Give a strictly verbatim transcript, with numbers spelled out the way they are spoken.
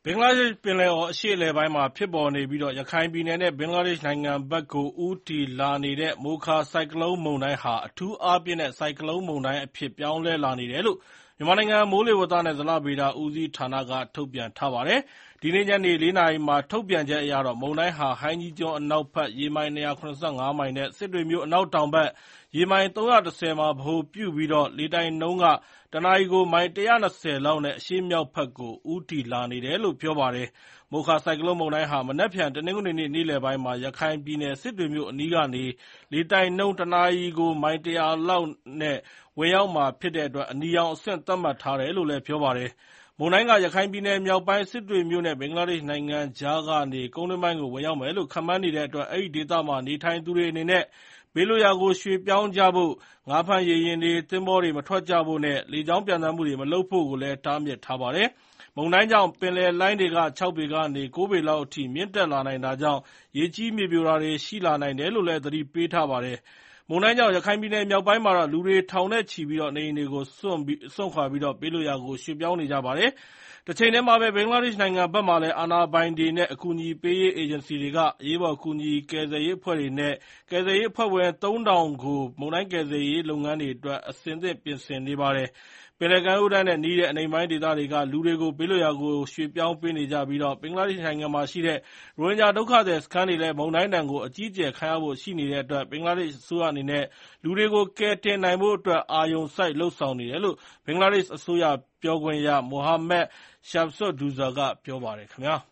ဘင်္ဂလားဒေ့ရှ်ပင်လယ်အော်အရှေ့အလယ်ပိုင်းမှာဖြစ်ပေါ်နေပြီးရခိုင်ပြည်နယ်နဲ့ဘင်္ဂလားဒေ့ရှ်နိုင်ငံဘက်ကိုဦးတည်လာနေတဲ့မိုခါဆိုင်ကလုန်းမုန်တိုင်းဟာအထူးအားပြင်းတဲ့ဆိုင်ကလုန်းမုန်တိုင်းအဖြစ်ပြောင်းလဲလာနေတယ်လို့မြန်မာနိုင်ငံမိုးလေဝသနဲ့ဇလဗေဒဦးစီးဌာနကထုတ်ပြန်ထားပါတယ်။ဒီနေ့ညနေလေးနာရီမှာထုတ်ပြန်ချက်အရမုန်တိုင်းဟာဟိုင်းကြီးကျွန်းအနောက်ဘက်ရေမိုင်၂၇၅မိုင်နဲ့စစ်တွေမြို့အနောက်တောင်ဘက်ရေမိုင်၃၁၀မှာဗဟိုပြုပြီးလေတိုက်နှုန်းကတနာရီမိုင်၁၂၀လောက်နဲ့အရှေ့မြောက်ဘက်ကိုဦးတည်လာနေတယ်လို့ပြောပါတယ်။မိုခါဆိုင်ကလုန်းမုန်တိုင်းဟာမနက်ဖြန်တနင်္ဂနွေနေ့နေ့လယ်ပိုင်းမှာရခိုင်ပြည်နယ်စစ်တွေမြို့အနီးကနေလေတိုက်နှုန်းတနာရီမိုင်၁၀၀လောက်နဲ့ဝင်ရောက်မှာဖြစ်တဲ့အတွက်အနီရောင်အဆင့်သတ်မှတ်ထားတယ်လို့လည်းပြောပါတယ်။မုန်တိုင်းကရခိုင်ပြည်နယ်မြောက်ပိုင်းစစ်တွေမြို့နဲ့ဘင်္ဂလားဒေ့ရှ်နိုင်ငံကြားကနေကုန်းတွင်းပိုင်းကိုဝင်ရောက်မယ်လို့ခန့်မှန်းနေတဲ့အတွက်အဲဒီဒေသမှာနေထိုင်သူတွေအနေနဲ့ဘေးလွတ်ရာကိုရွှေ့ပြောင်းကြဖို့၊ငါးဖမ်းရေယာဉ်တွေ၊သင်္ဘောတွေမထွက်ကြဖို့နဲ့လေကြောင်းပျံသန်းမှုတွေမလုပ်ဖို့ကိုလည်းတားမြစ်ထားပါတယ်။မုန်တိုင်းကြောင့်ပင်လယ်လှိုင်းတွေကခြောက်ပေကနေကိုးပေလောက်အထိမြင့်တက်လာနိုင်တာကြောင့်ရေကြီးမြေပြိုတာတွေရှိလာနိုင်တယ်လို့လည်းသတိပေးထားပါတယ်။မုန်တိုင်းကြောင့်ရခိုင်ပြည်နယ်မြောက်ပိုင်းမှာလူတွေထောင်နဲ့ချီပြီးနေအိမ်တွေကိုစွန့်ခွာပြီးဘေးလွတ်ရာကိုရွှေ့ပြောင်းနေကြပါတယ်။တချိန်တည်းမှာပဲဘင်္ဂလားဒေ့ရှ်နိုင်ငံဘက်မှာလည်းအာဏာပိုင်တွေနဲ့အကူအညီပေးရေးအေဂျင်စီတွေကအရေးပေါ်ကူညီကယ်ဆယ်ရေးအဖွဲ့တွေနဲ့ကယ်ဆယ်ရေးအဖွဲ့ဝင်သုံးထောင်ကိုမုန်တိုင်းကယ်ဆယ်ရေးလုပ်ငန်းတွေအတွက်အဆင်သင့်ပြင်ဆင်နေပါတယ်။ပင်လယ်ကမ်းရိုးတန်းနဲ့နီးတဲ့အနိမ့်ပိုင်းဒေသတွေကလူတွေကိုဘေးလွတ်ရာကိုရွှေ့ပြောင်းပေးနေကြပြီးဘင်္ဂလားဒေ့ရှ်နိုင်ငံမှာရှိတဲ့ရိုဟင်ဂျာဒုက္ခသည်စခန်းတွေလည်းမုန်တိုင်းဒဏ်ကိုအကြီးအကျယ်ခံရဖို့ရှိနေတဲ့အတွက်ဘင်္ဂလားဒေ့ရှ်အစိုးရအနေနဲ့လူတွေကိုကယ်တင်နိုင်ဖို့အတွက်အာရုံစိုက်လုပ်ဆောင်နေတယ်လို့ဘင်္ဂလားဒေ့ရှ်အစိုးရပြောခွင့်ရမိုဟာမက် Shamsud Douza ကပြောပါတယ်ခင်ဗျာ။